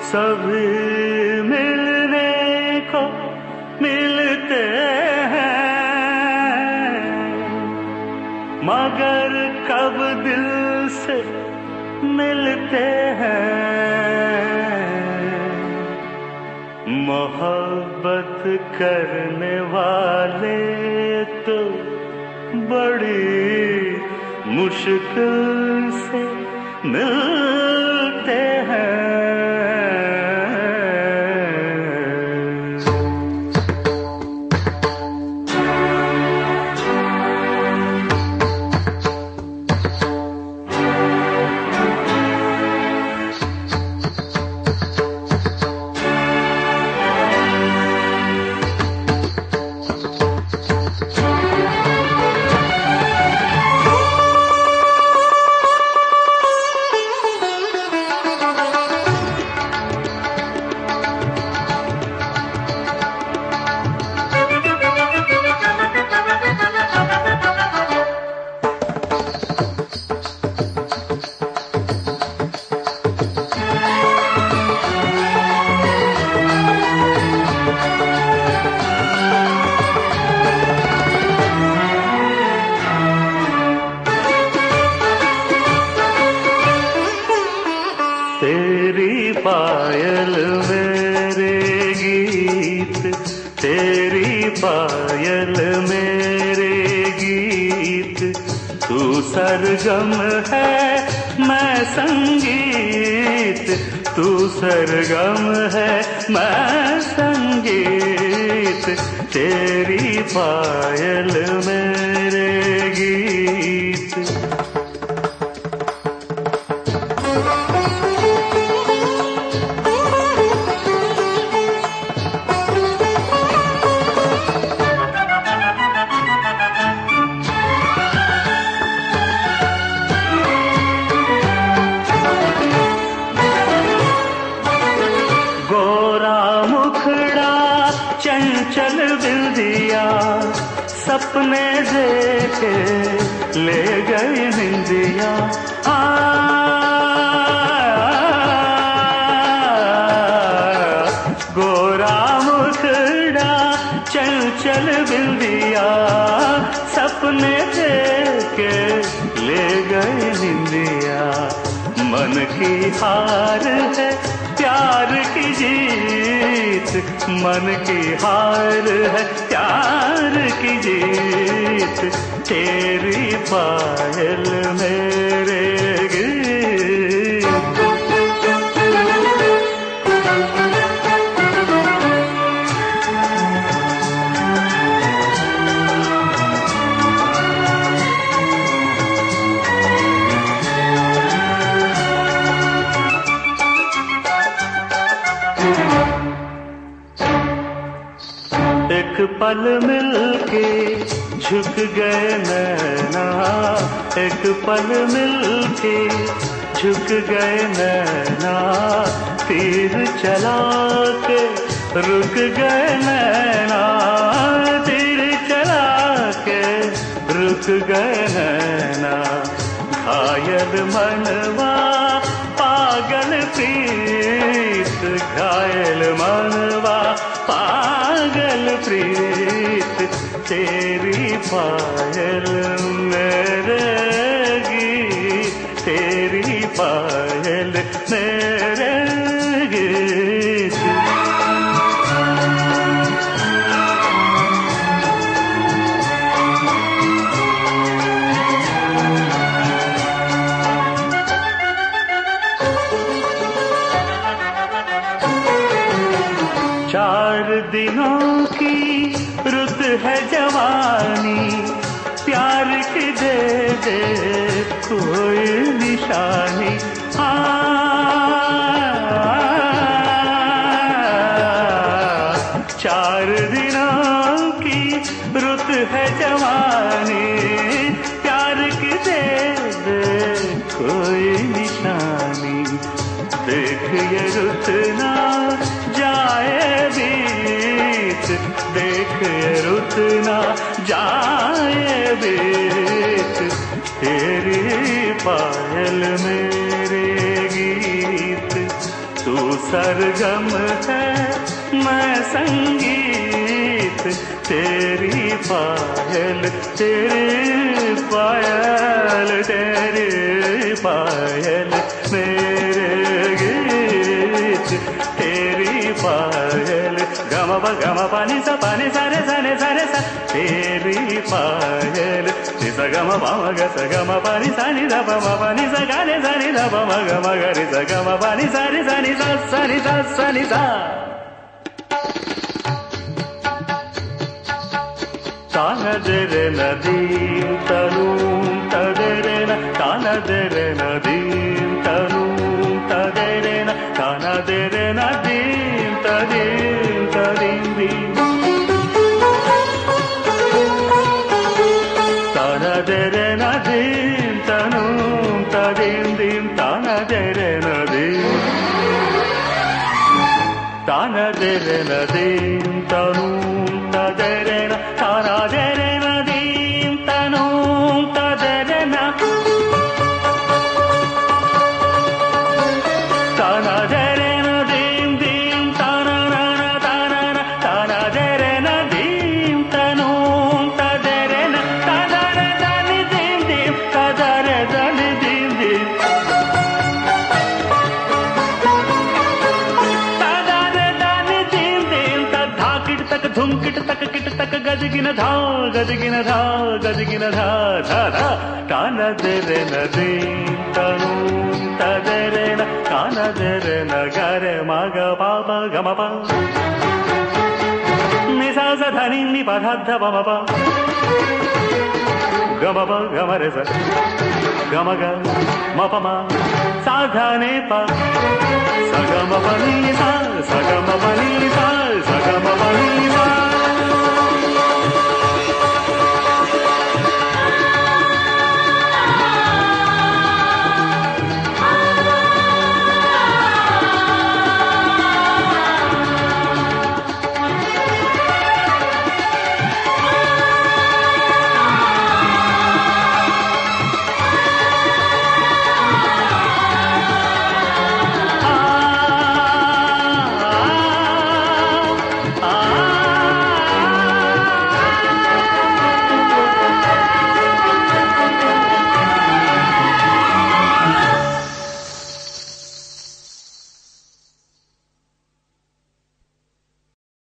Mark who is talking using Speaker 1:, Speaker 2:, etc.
Speaker 1: सभी मिलने को मिलते हैं, मगर कब दिल से मिलते हैं। मोहब्बत करने वाले तो बड़ी मुश्किल से मिलते हैं। तेरी पायल मेरे गीत, तेरी पायल मेरे गीत, तू सरगम है मैं संगीत, तू सरगम है मैं संगीत। तेरी पायल मेरे गीत। चंचल बिंदिया सपने देखे ले गई निंदिया। गोरा मुखड़ा चंचल बिंदिया सपने देखे ले गई निंदिया। मन की हार है प्यार की जीत, मन की हार है प्यार की जीत। तेरी पायल मेरे गीत। एक पल मिलके झुक गए नैना, एक पल मिलके झुक गए नैना। तीर चला के रुक गए नैना, तीर चला के रुक गए नैना। घायल मनवा पागल प्रीत, घायल मनवा पागल प्रीत। तेरी पायल मेरे गीत, तेरी पायल मेरे गीत। चार दिनों की रुत है जवानी, प्यार की दे दे कोई निशानी। चार दिनों की रुत है जवानी, प्यार की दे दे कोई निशानी। देख ये रुत ना जाए बीत, देख ये रुत ना जाए बीत। तेरी पायल मेरे गीत, तू सरगम है मैं संगीत, तेरी पायल तेरी पायल तेरी पायल मेरे गीत, तेरी पायल गम प नि सा रे सा, तेरी पायल नि सा गम प म ग सा गम प नि सा नि ध प म प नि सा गा रे सा नि ध प म ग म ग रे सा गम प नि सा रे सा नि सा सा नि सा सा नि सा। तानदरे नदीं तनूं तदरे न तानदरे नदीं तनूं तदरे न तानदरे नदीं तदीं तदीं दीं तानदरे नदीं तनूं तदीं दीं तानदरे नदीं तानदरे नदीं तनूं तदरे न तानदरे नदीं तनूं तदरे न तानदरे नदीं दीं तानन तानन तानदरे नदीं तनूं तदरे न तदरे दनि दीं दीं तदरे दनि दीं दीं तदरे दनि दीं दीं तद्धा किट तक धुम किट तक गजगिन धा गजगिन धा गजगिन धा धा धा तानदरे नदीं तनूं तदरे न तानदरे न ग रे म ग प प ग म प नि सा सा ध नि नि प ध ध प म प ग म प ग म रे सा ग म ग म प म सा ध नि प सा ग म प नि सा ग म प नि सा ग म प नि सा।